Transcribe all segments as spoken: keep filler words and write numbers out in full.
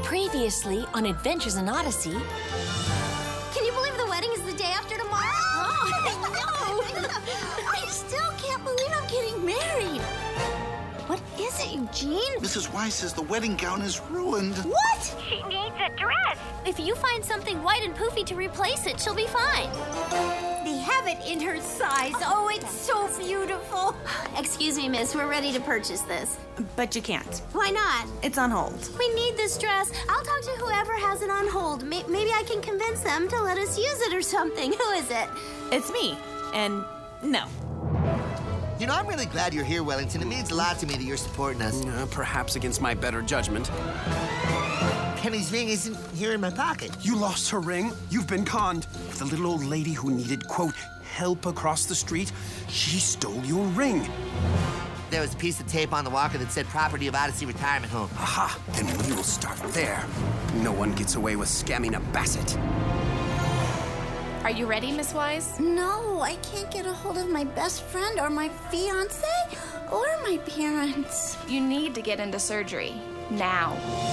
Previously on Adventures in Odyssey. Can you believe the wedding is the day after tomorrow? Oh, I know. I still can't believe I'm getting married. What is it, Eugene? Missus Weiss says the wedding gown is ruined. What? She needs a dress. If you find something white and poofy to replace it, she'll be fine. They have it in her size. Oh, it's so beautiful. Excuse me, miss. We're ready to purchase this. But you can't. Why not? It's on hold. We need this dress. I'll talk to whoever has it on hold. May- maybe I can convince them to let us use it or something. Who is it? It's me. And no. You know, I'm really glad you're here, Wellington. It means a lot to me that you're supporting us. Uh, perhaps against my better judgment. Penny's ring isn't here in my pocket. You lost her ring? You've been conned. The little old lady who needed, quote, help across the street, she stole your ring. There was a piece of tape on the walker that said property of Odyssey Retirement Home. Aha, then we will start there. No one gets away with scamming a Bassett. Are you ready, Miss Wise? No, I can't get a hold of my best friend or my fiance or my parents. You need to get into surgery. Now.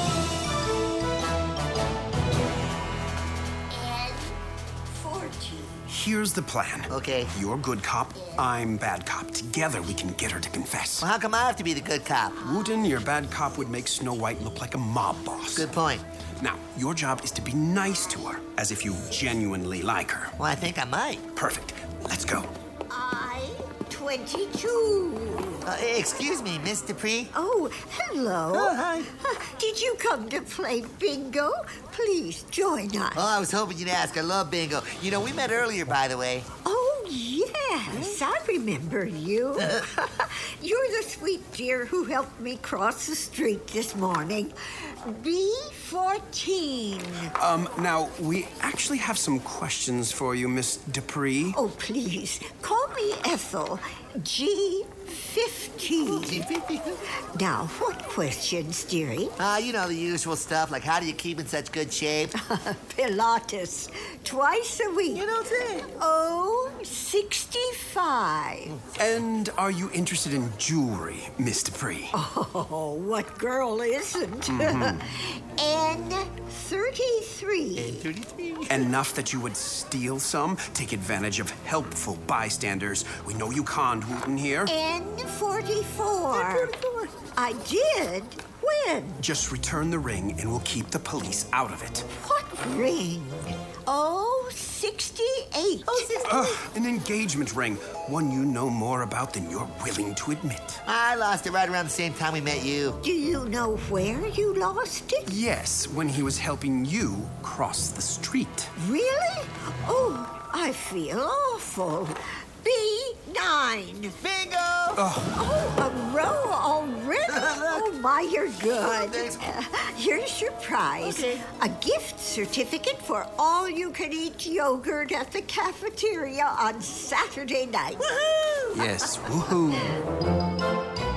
And fourteen. Here's the plan. Okay. You're good cop, I'm bad cop. Together we can get her to confess. Well, how come I have to be the good cop? Wooten, your bad cop would make Snow White look like a mob boss. Good point. Now, your job is to be nice to her, as if you genuinely like her. Well, I think I might. Perfect. Let's go. I, twenty-two. Uh, excuse me, Miss Dupree? Oh, hello. Oh, hi. Did you come to play bingo? Please join us. Oh, I was hoping you'd ask. I love bingo. You know, we met earlier, by the way. Oh, yes, I remember you. You're the sweet dear who helped me cross the street this morning. B fourteen. Um, now, we actually have some questions for you, Miss Dupree. Oh, please, call me Ethel. G fifteen. G fifteen? Now, what questions, dearie? Ah, uh, you know, the usual stuff, like how do you keep in such good shape? Pilates, twice a week. You don't say. Oh, sixty-five. And are you interested in jewelry, Miss Dupree? Oh, what girl isn't? Mm-hmm. N thirty-three. N thirty-three. Enough that you would steal some, take advantage of helpful bystanders. We know you conned Wooten here. N forty-four. I did? When? Just return the ring and we'll keep the police out of it. What ring? Oh, sixty-eight. Oh, sixty-eight. Ugh, an engagement ring. One you know more about than you're willing to admit. I lost it right around the same time we met you. Do you know where you lost it? Yes, when he was helping you cross the street. Really? Oh, I feel awful. B nine. Bingo! Oh, a row already? Oh, my, you're good. Thanks. Uh, here's your prize. Okay. A gift certificate for all-you-can-eat yogurt at the cafeteria on Saturday night. Woohoo! Yes, woohoo.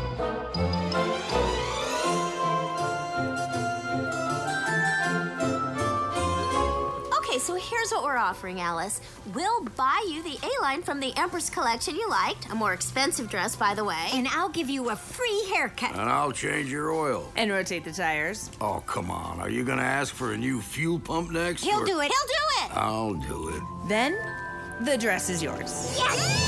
Okay, so here's what we're offering, Alice. We'll buy you the A-line from the Empress collection you liked, a more expensive dress, by the way. And I'll give you a free haircut. And I'll change your oil. And rotate the tires. Oh, come on. Are you going to ask for a new fuel pump next? He'll or- do it. He'll do it. I'll do it. Then, the dress is yours. Yes!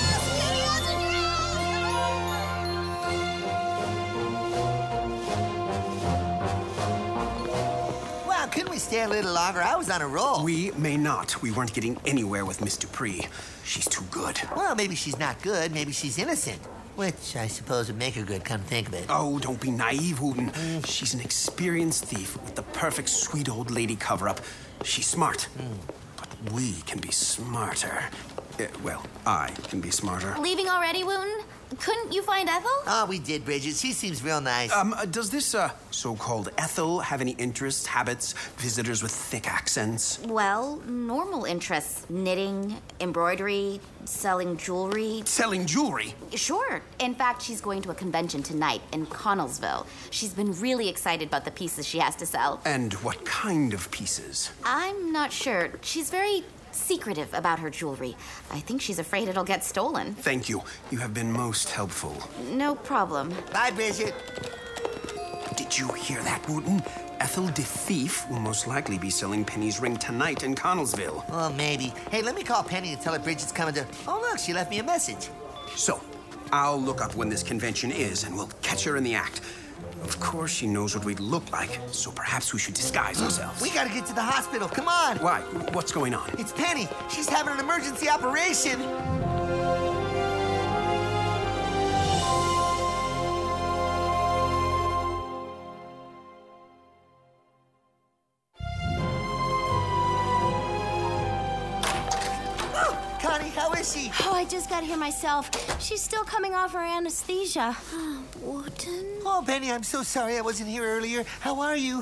Wow, couldn't we stay a little longer? I was on a roll. We may not. We weren't getting anywhere with Miss Dupree. She's too good. Well, maybe she's not good. Maybe she's innocent. Which I suppose would make her good, come to think of it. Oh, don't be naive, Wooten. She's an experienced thief with the perfect sweet old lady cover-up. She's smart. Mm. But we can be smarter. Uh, well, I can be smarter. Leaving already, Wooten? Couldn't you find Ethel? Oh, we did, Bridget. She seems real nice. Um, uh, does this, uh, so-called Ethel have any interests, habits, visitors with thick accents? Well, normal interests. Knitting, embroidery, selling jewelry. Selling jewelry? Sure. In fact, she's going to a convention tonight in Connellsville. She's been really excited about the pieces she has to sell. And what kind of pieces? I'm not sure. She's very secretive about her jewelry. I think she's afraid it'll get stolen. Thank you. You have been most helpful. No problem. Bye, Bridget. Did you hear that, Wooten? Ethel the Thief will most likely be selling Penny's ring tonight in Connellsville. Well, maybe. Hey, let me call Penny and tell her Bridget's coming to... Oh, look, she left me a message. So, I'll look up when this convention is, and we'll catch her in the act. Of course, she knows what we look like, so perhaps we should disguise ourselves. We gotta get to the hospital. Come on. Why? What's going on? It's Penny. She's having an emergency operation. Connie, how is she? Oh, I just got here myself. She's still coming off her anesthesia. Wooten? Oh, Penny, I'm so sorry I wasn't here earlier. How are you?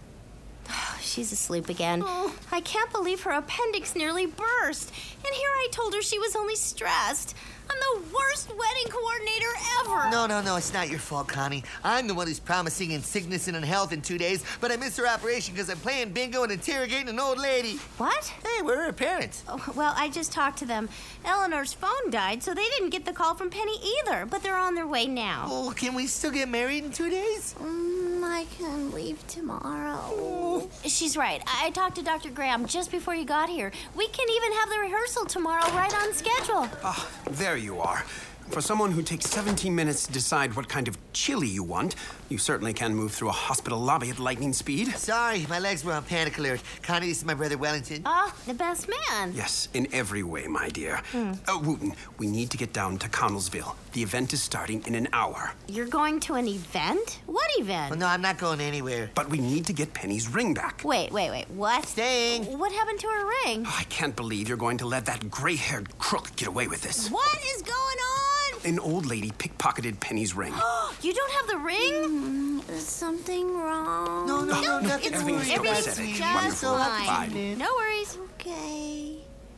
She's asleep again. Oh. I can't believe her appendix nearly burst. And here I told her she was only stressed. I'm the worst wedding coordinator ever. No, no, no, it's not your fault, Connie. I'm the one who's promising in sickness and in health in two days, but I missed her operation because I'm playing bingo and interrogating an old lady. What? Hey, we're her parents. Oh, well, I just talked to them. Eleanor's phone died, so they didn't get the call from Penny either, but they're on their way now. Oh, can we still get married in two days? Mm, I can leave tomorrow. Oh. She's right. I talked to Doctor Graham just before you got here. We can even have the rehearsal tomorrow right on schedule. Ah, there you are. For someone who takes seventeen minutes to decide what kind of chili you want, you certainly can move through a hospital lobby at lightning speed. Sorry, my legs were on panic alert. Connie, this is my brother Wellington. Oh, the best man. Yes, in every way, my dear. Hmm. Uh, Wooten, we need to get down to Connellsville. The event is starting in an hour. You're going to an event? What event? Well, no, I'm not going anywhere. But we need to get Penny's ring back. Wait, wait, wait. What? Staying. What happened to her ring? Oh, I can't believe you're going to let that gray-haired crook get away with this. What is going on? An old lady pickpocketed Penny's ring. You don't have the ring? Mm, is something wrong? No, no, no, no nothing. Everything's Everything's just wonderful. fine. fine. No worries. Okay.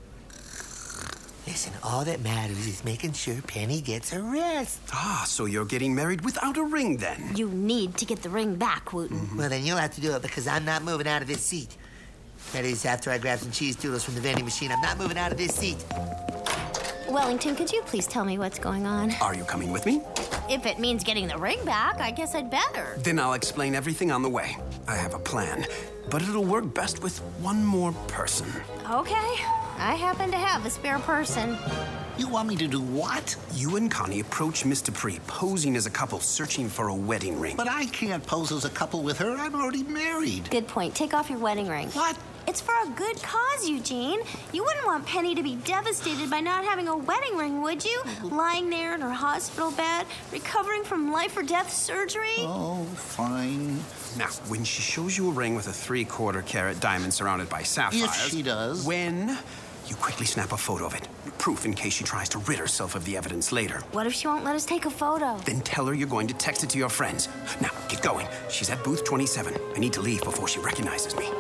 Listen, all that matters is making sure Penny gets her rest. Ah, so you're getting married without a ring, then? You need to get the ring back, Wooten. Mm-hmm. Well, then you'll have to do it because I'm not moving out of this seat. That is, after I grab some cheese doodles from the vending machine, I'm not moving out of this seat. Wellington, could you please tell me what's going on? Are you coming with me? If it means getting the ring back, I guess I'd better. Then I'll explain everything on the way. I have a plan, but it'll work best with one more person. Okay. I happen to have a spare person. You want me to do what? You and Connie approach Miss Dupree, posing as a couple searching for a wedding ring. But I can't pose as a couple with her. I'm already married. Good point. Take off your wedding ring. What? It's for a good cause, Eugene. You wouldn't want Penny to be devastated by not having a wedding ring, would you? Lying there in her hospital bed, recovering from life or death surgery? Oh, fine. Now, when she shows you a ring with a three-quarter carat diamond surrounded by sapphires... If she does. When... You quickly snap a photo of it. Proof in case she tries to rid herself of the evidence later. What if she won't let us take a photo? Then tell her you're going to text it to your friends. Now, get going. She's at booth twenty-seven. I need to leave before she recognizes me.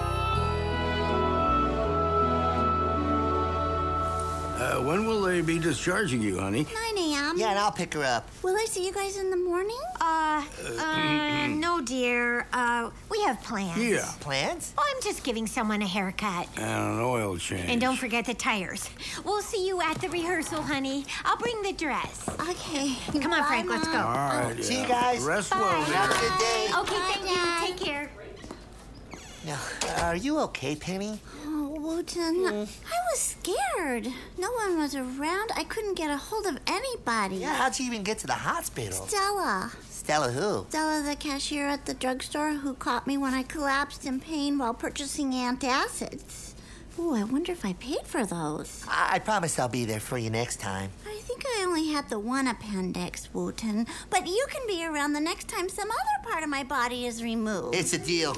Uh, when will they be discharging you, honey? nine a.m. Yeah, and I'll pick her up. Will I see you guys in the morning? Uh, uh, no, dear. Uh, we have plans. Yeah. Plans? Oh, I'm just giving someone a haircut. And an oil change. And don't forget the tires. We'll see you at the rehearsal, honey. I'll bring the dress. Okay. Come on, Frank, let's go. All right, See yeah. you guys. Rest Bye. well, Have a dear. good day. Okay, thank you. Take care. Now, are you okay, Penny? Oh, Wooten, mm. I was scared. No one was around. I couldn't get a hold of anybody. Yeah, how'd you even get to the hospital? Stella. Stella who? Stella, the cashier at the drugstore who caught me when I collapsed in pain while purchasing antacids. Ooh, I wonder if I paid for those. I, I promise I'll be there for you next time. I think I only had the one appendix, Wooten. But you can be around the next time some other part of my body is removed. It's a deal.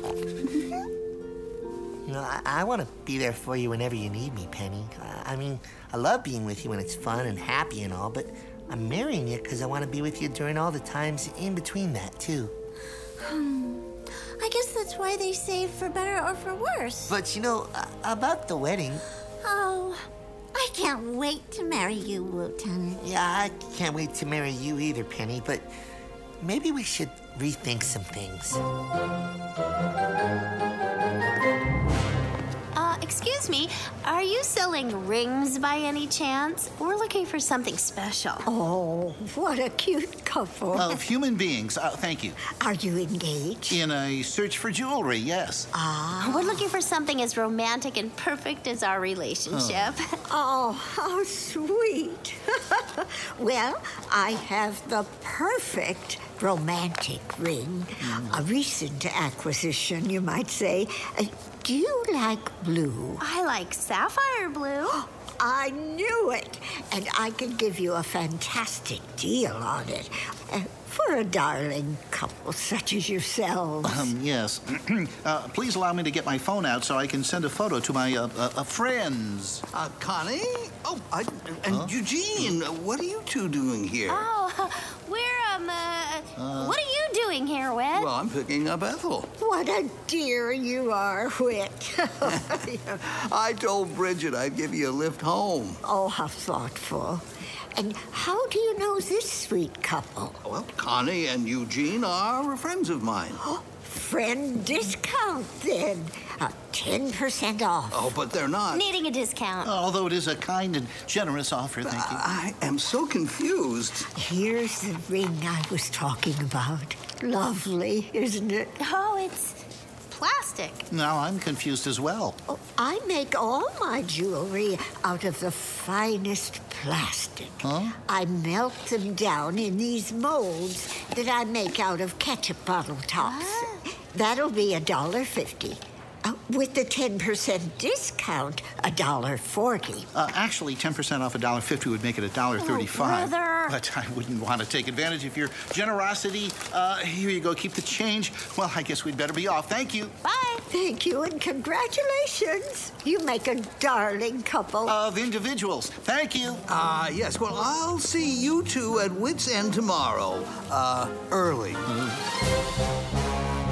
You know, I, I want to be there for you whenever you need me, Penny. I, I mean, I love being with you when it's fun and happy and all, but I'm marrying you because I want to be with you during all the times in between that, too. Hmm. I guess that's why they say for better or for worse. But, you know, uh, about the wedding... Oh, I can't wait to marry you, Wooten. Yeah, I can't wait to marry you either, Penny, but maybe we should rethink some things. Uh, excuse me. Are you selling rings by any chance? We're looking for something special. Oh, what a cute couple. Of human beings. Uh, thank you. Are you engaged? In a search for jewelry, yes. Ah. We're looking for something as romantic and perfect as our relationship. Oh, how sweet. Well, I have the perfect romantic ring. Mm. A recent acquisition, you might say. Uh, do you like blue? I like sapphire blue. I knew it. And I can give you a fantastic deal on it. Uh, for a darling couple such as yourselves. Um, yes. uh, please allow me to get my phone out so I can send a photo to my uh, uh, uh, friends. Uh, Connie? Oh, I, and huh? Eugene, what are you two doing here? Oh, we're, um, uh, uh, what are you doing here, Whit? Well, I'm picking up Ethel. What a dear you are, Whit. I told Bridget I'd give you a lift home. Oh, how thoughtful. And how do you know this sweet couple? Well, Connie and Eugene are friends of mine. Oh, friend discount, then. Uh, ten percent off. Oh, but they're not. Needing a discount. Although it is a kind and generous offer, thank you. I am so confused. Here's the ring I was talking about. Lovely, isn't it? Oh, it's plastic. Now I'm confused as well. Oh, I make all my jewelry out of the finest plastic. Huh? I melt them down in these molds that I make out of ketchup bottle tops. Ah. That'll be a dollar fifty. Uh, with the ten percent discount, a dollar forty. Uh, actually, ten percent off a dollar fifty would make it a dollar thirty-five. Brother. But I wouldn't want to take advantage of your generosity. Uh, here you go. Keep the change. Well, I guess we'd better be off. Thank you. Bye. Thank you and congratulations. You make a darling couple. Of individuals. Thank you. Ah, uh, yes. Well, I'll see you two at Wit's End tomorrow. Uh, early. Mm-hmm.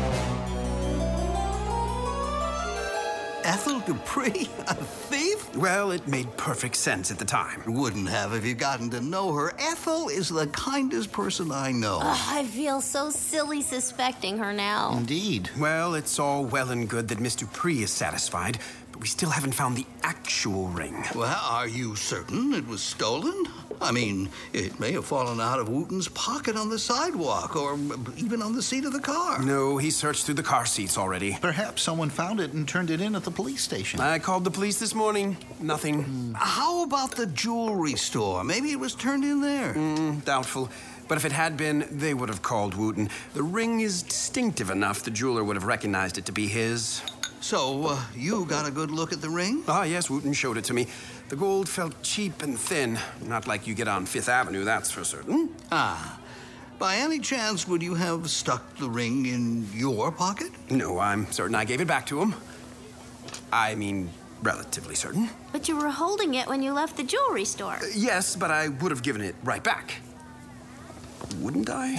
Ethel Dupree? A thief? Well, it made perfect sense at the time. Wouldn't have if you'd gotten to know her. Ethel is the kindest person I know. Oh, I feel so silly suspecting her now. Indeed. Well, it's all well and good that Miss Dupree is satisfied, but we still haven't found the actual ring. Well, are you certain it was stolen? I mean, it may have fallen out of Wooten's pocket on the sidewalk or even on the seat of the car. No, he searched through the car seats already. Perhaps someone found it and turned it in at the police station. I called the police this morning. Nothing. Mm. How about the jewelry store? Maybe it was turned in there. Mm, doubtful. But if it had been, they would have called Wooten. The ring is distinctive enough the jeweler would have recognized it to be his. So, uh, you got a good look at the ring? Ah, yes, Wooten showed it to me. The gold felt cheap and thin. Not like you get on Fifth Avenue, that's for certain. Ah. By any chance, would you have stuck the ring in your pocket? No, I'm certain I gave it back to him. I mean, relatively certain. But you were holding it when you left the jewelry store. Uh, yes, but I would have given it right back. Wouldn't I?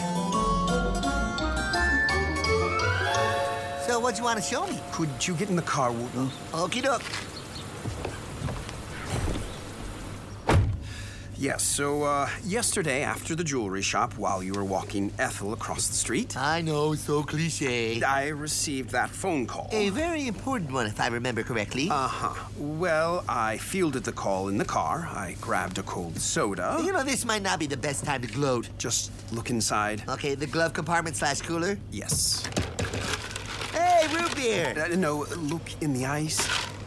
So, what do you want to show me? Could you get in the car, Wooten? Okie doke. Yes, so, uh, yesterday after the jewelry shop, while you were walking Ethel across the street... I know, so cliche. I received that phone call. A very important one, if I remember correctly. Uh-huh. Well, I fielded the call in the car. I grabbed a cold soda. You know, this might not be the best time to gloat. Just look inside. Okay, the glove compartment slash cooler? Yes. Hey, root beer! Uh, no, look in the ice.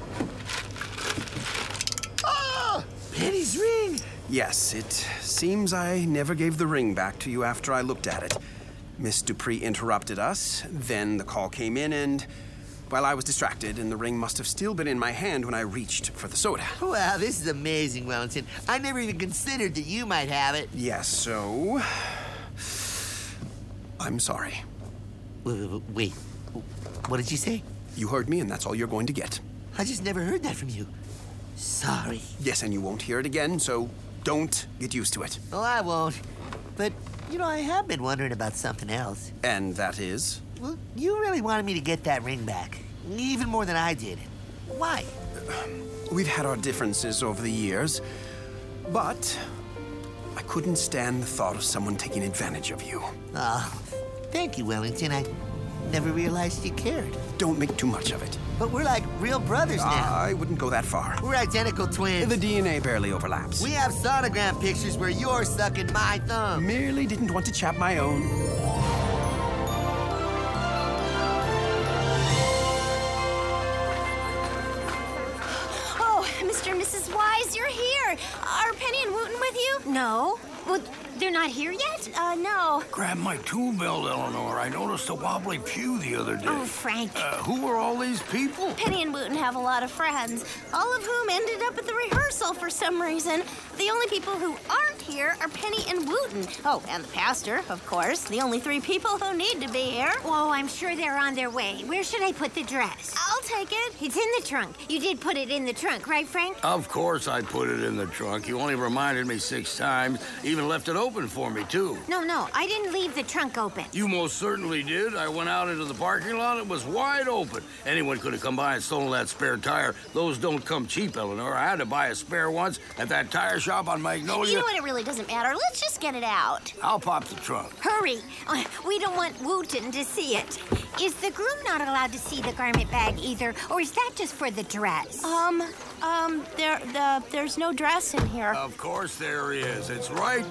Oh! Penny's ring! Yes, it seems I never gave the ring back to you after I looked at it. Miss Dupree interrupted us, then the call came in, and, well, I was distracted, and the ring must have still been in my hand when I reached for the soda. Wow, this is amazing, Wellington. I never even considered that you might have it. Yes, so... I'm sorry. Wait, wait, what did you say? You heard me, and that's all you're going to get. I just never heard that from you. Sorry. Yes, and you won't hear it again, so don't get used to it. Oh, I won't. But, you know, I have been wondering about something else. And that is? Well, you really wanted me to get that ring back. Even more than I did. Why? We've had our differences over the years, but I couldn't stand the thought of someone taking advantage of you. Oh, thank you, Wellington. I Never realized you cared. Don't make too much of it. But we're like real brothers now. I wouldn't go that far. We're identical twins. The D N A barely overlaps. We have sonogram pictures where you're sucking my thumb. Merely didn't want to chap my own. Oh, Mister and Missus Wise, you're here. Are Penny and Wooten with you? No. Well, they're not here yet? Uh, no. Grab my tool belt, Eleanor. I noticed a wobbly pew the other day. Oh, Frank. Uh, who are all these people? Penny and Wooten have a lot of friends, all of whom ended up at the rehearsal for some reason. The only people who aren't here are Penny and Wooten. Oh, and the pastor, of course. The only three people who need to be here. Oh, I'm sure they're on their way. Where should I put the dress? I'll take it. It's in the trunk. You did put it in the trunk, right, Frank? Of course I put it in the trunk. You only reminded me six times. Even left it open for me, too. No, no, I didn't leave the trunk open. You most certainly did. I went out into the parking lot. It was wide open. Anyone could have come by and stolen that spare tire. Those don't come cheap, Eleanor. I had to buy a spare once at that tire shop on Magnolia. You know what? It really doesn't matter. Let's just get it out. I'll pop the trunk. Hurry. Uh, we don't want Wooten to see it. Is the groom not allowed to see the garment bag either, or is that just for the dress? Um, um, there, the, there's no dress in here. Of course there is. It's right.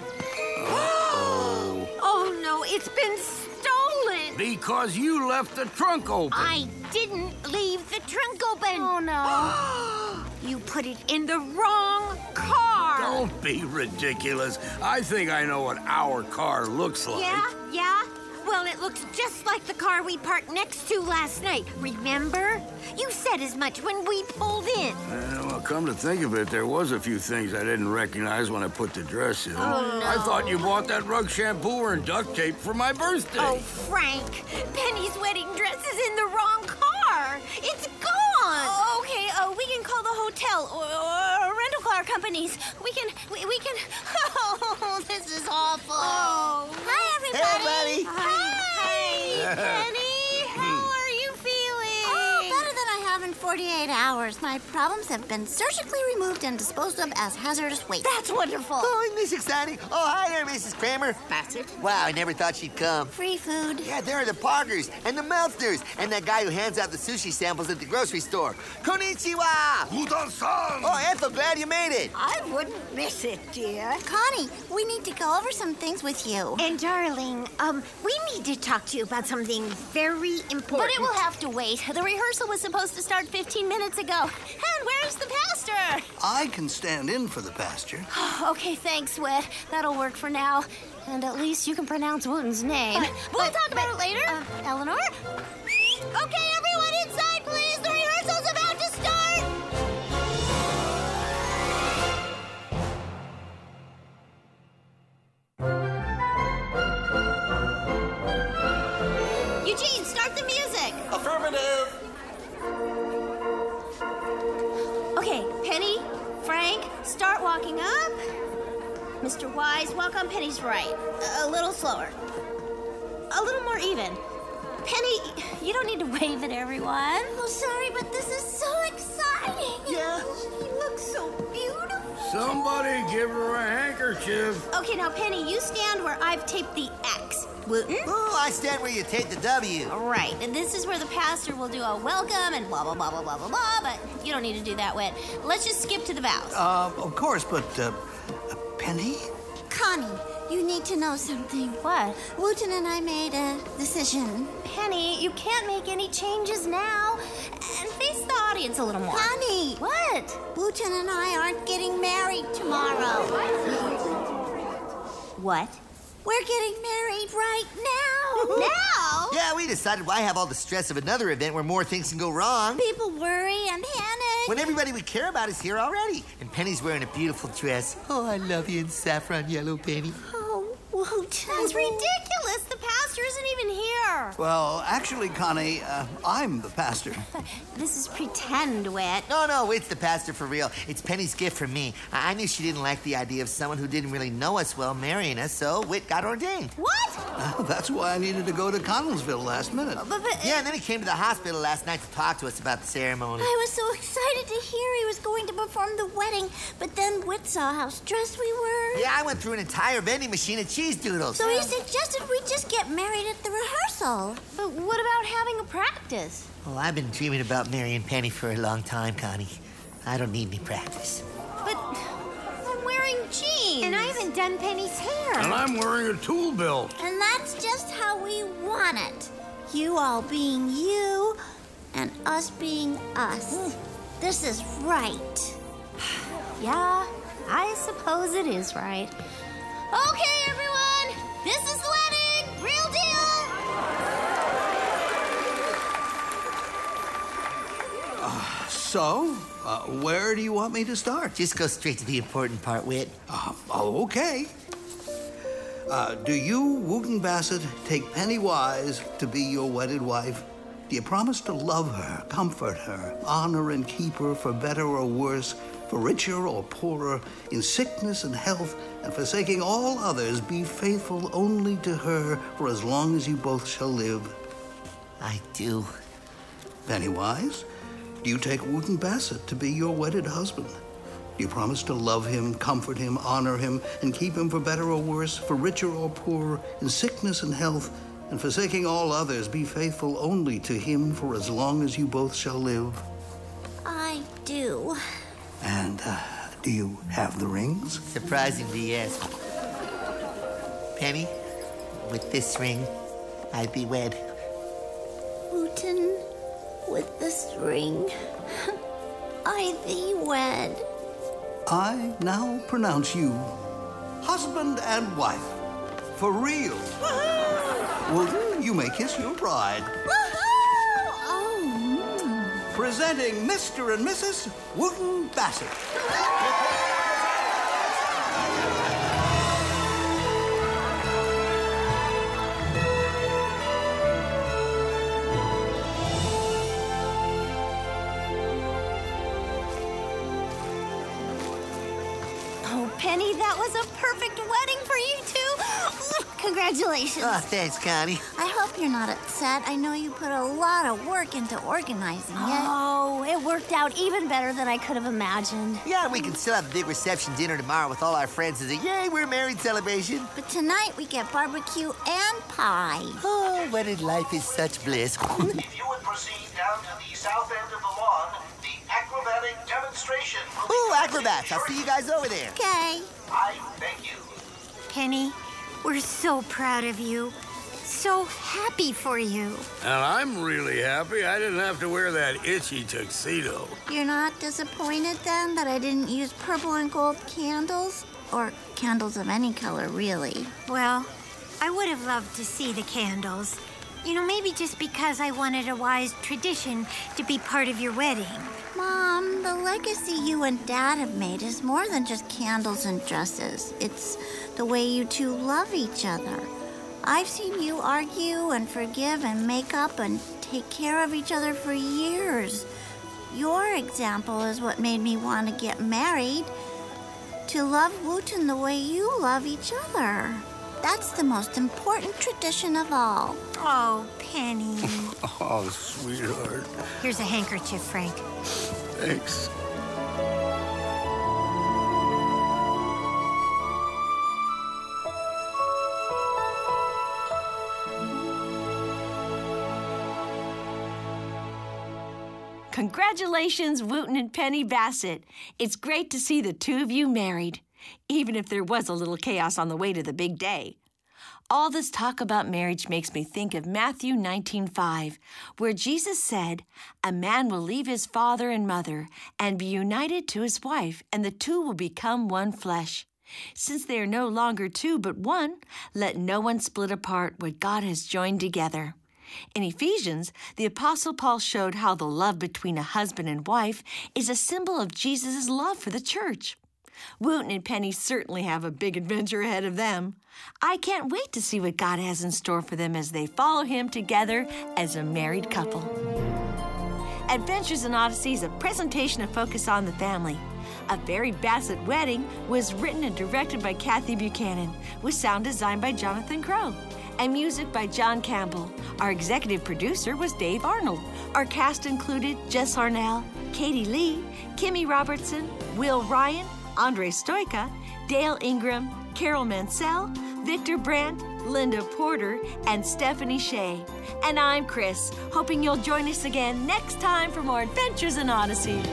Uh-oh. Oh, no, it's been stolen. Because you left the trunk open. I didn't leave the trunk open. Oh, no. You put it in the wrong car. Don't be ridiculous. I think I know what our car looks like. Yeah, yeah. Well, it looks just like the car we parked next to last night. Remember? You said as much when we pulled in. Uh, well, come to think of it, there was a few things I didn't recognize when I put the dress in. Oh, no. I thought you bought that rug shampoo and duct tape for my birthday. Oh, Frank, Penny's wedding dress is in the wrong car. It's gone. Oh, okay, uh, we can call the hotel or, or rental car companies. We can, we, we can. Oh, this is awful. Oh. Hi, everybody. Hey, buddy. Hi. Hi, Penny. How are you feeling? Oh, better than I have in forty-eight hours. My problems have been surgically removed and disposed of as hazardous waste. That's wonderful. Oh, isn't this exciting? Oh, hi there, Missus Kramer. Bastard. Wow, I never thought she'd come. Free food. Yeah, there are the Parkers and the Meltzers and that guy who hands out the sushi samples at the grocery store. Konnichiwa! Udan-san! Oh, Ethel, glad you made it. I wouldn't miss it, dear. Connie, we need to go over some things with you. And darling, um, we need to talk to you about something very important. But it will have to wait. The rehearsal was supposed to start fifteen minutes ago. And where's the pastor? I can stand in for the pastor. Okay, thanks, Whit. That'll work for now. And at least you can pronounce Wooten's name. But- we'll but- talk about it later. uh, Eleanor? Okay, everyone inside, please. The rehearsal's about to start. Eugene, start the music. Affirmative. Okay, Penny, Frank, start walking up. Mister Wise, walk on Penny's right. A little slower. A little more even. Penny, you don't need to wave at everyone. Oh, sorry, but this is so exciting. Yeah. She looks so beautiful. Somebody give her a handkerchief. Okay, now, Penny, you stand where I've taped the X. Wooten? Oh, I stand where you take the W. Right, and this is where the pastor will do a welcome and blah, blah, blah, blah, blah, blah, blah, but you don't need to do that, Whit. Let's just skip to the vows. Uh, of course, but, uh, uh, Penny? Connie, you need to know something. What? Wooten and I made a decision. Penny, you can't make any changes now. And face the audience a little more. Connie! What? Wooten and I aren't getting married tomorrow. What? We're getting married right now. Now? Yeah, we decided why have all the stress of another event where more things can go wrong People worry and panic. when everybody we care about is here already. And Penny's wearing a beautiful dress. Oh, I love you in saffron yellow, Penny. Oh, Wooten. That's ridiculous. The pastor isn't even here. Well, actually, Connie, uh, I'm the pastor. This is pretend, Whit. No, no, it's the pastor for real. It's Penny's gift from me. I, I knew she didn't like the idea of someone who didn't really know us well marrying us, so Whit got ordained. What? Uh, that's why I needed to go to Connellsville last minute. But, but, Yeah, and then he came to the hospital last night to talk to us about the ceremony. I was so excited to hear he was going to perform the wedding, but then Whit saw how stressed we were. Yeah, I went through an entire vending machine of cheese doodles. So he suggested we just get married at the rehearsal. rehearsal. But what about having a practice? Oh, I've been dreaming about marrying Penny for a long time, Connie. I don't need any practice. But I'm wearing jeans. And I haven't done Penny's hair. And I'm wearing a tool belt. And that's just how we want it. You all being you, and us being us. This is right. Yeah, I suppose it is right. Okay, everyone, this is the wedding. Real deal. Uh, so, uh, where do you want me to start? Just go straight to the important part, Whit. Uh, oh, okay. Uh, do you, Wooten Bassett, take Penny Wise to be your wedded wife? Do you promise to love her, comfort her, honor and keep her for better or worse, for richer or poorer, in sickness and health, and forsaking all others, be faithful only to her for as long as you both shall live? I do. Pennywise, do you take Wooten Bassett to be your wedded husband? Do you promise to love him, comfort him, honor him, and keep him for better or worse, for richer or poorer, in sickness and health, and forsaking all others, be faithful only to him for as long as you both shall live? I do. And uh, do you have the rings? Surprisingly, yes. Penny, with this ring, I be wed. Wooten, with this ring, I thee wed. I now pronounce you husband and wife. For real. Wooten, you may kiss your bride. Oh. Mm. Presenting Mister and Missus Wooten Bassett. Penny, that was a perfect wedding for you two. Congratulations. Oh, thanks, Connie. I hope you're not upset. I know you put a lot of work into organizing it. Oh, it worked out even better than I could have imagined. Yeah, we can still have a big reception dinner tomorrow with all our friends as a yay, we're married celebration. But tonight we get barbecue and pie. Oh, wedded life is such bliss. If you would proceed down to the south end of the lawn, the acrobatic demonstration will be Ooh, acrobats. I'll see you guys over there. Okay. I thank you. Penny, we're so proud of you. So happy for you. And I'm really happy I didn't have to wear that itchy tuxedo. You're not disappointed then that I didn't use purple and gold candles? Or candles of any color, really. Well, I would have loved to see the candles. You know, maybe just because I wanted a wise tradition to be part of your wedding. Mom, the legacy you and Dad have made is more than just candles and dresses. It's the way you two love each other. I've seen you argue and forgive and make up and take care of each other for years. Your example is what made me want to get married. To love Wooten the way you love each other. That's the most important tradition of all. Oh, Penny. Oh, sweetheart. Here's a handkerchief, Frank. Thanks. Congratulations, Wooten and Penny Bassett. It's great to see the two of you married, even if there was a little chaos on the way to the big day. All this talk about marriage makes me think of Matthew nineteen five, where Jesus said, "A man will leave his father and mother and be united to his wife, and the two will become one flesh. Since they are no longer two but one, let no one split apart what God has joined together." In Ephesians, the Apostle Paul showed how the love between a husband and wife is a symbol of Jesus' love for the church. Wooten and Penny certainly have a big adventure ahead of them. I can't wait to see what God has in store for them as they follow Him together as a married couple. Adventures in Odyssey is a presentation of Focus on the Family. A Very Bassett Wedding was written and directed by Kathy Buchanan, with sound design by Jonathan Crow, and music by John Campbell. Our executive producer was Dave Arnold. Our cast included Jess Harnell, Katie Lee, Kimmy Robertson, Will Ryan, Andre Stoica, Dale Ingram, Carol Mansell, Victor Brandt, Linda Porter, and Stephanie Shea. And I'm Chris, hoping you'll join us again next time for more Adventures in Odyssey.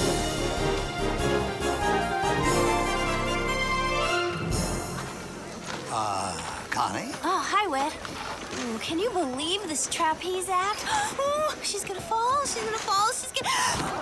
Uh, Connie? Oh, hi, Wed. Ooh, can you believe this trapeze act? Oh, she's gonna fall, she's gonna fall, she's gonna...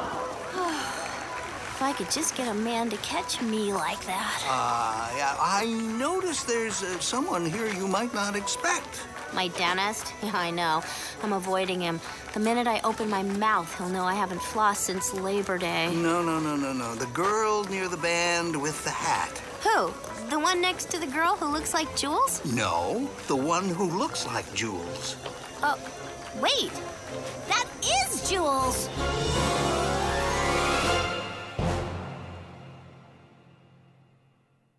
If I could just get a man to catch me like that. Uh, yeah, I noticed there's uh, someone here you might not expect. My dentist? Yeah, I know. I'm avoiding him. The minute I open my mouth, he'll know I haven't flossed since Labor Day. No, no, no, no, no. The girl near the band with the hat. Who? The one next to the girl who looks like Jules? No, the one who looks like Jules. Oh, wait. That is Jules!